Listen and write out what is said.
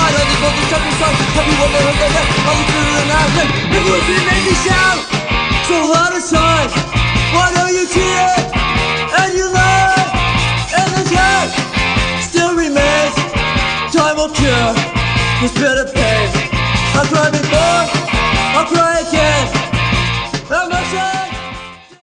하나님 모두 잡고서 답이 원하는 날 아무튼 나는 내 무슨 내게 shout so out of time. Why don't you cheer and you lie and the time still remains time of cure. It's better pain. I cry before, I cry again.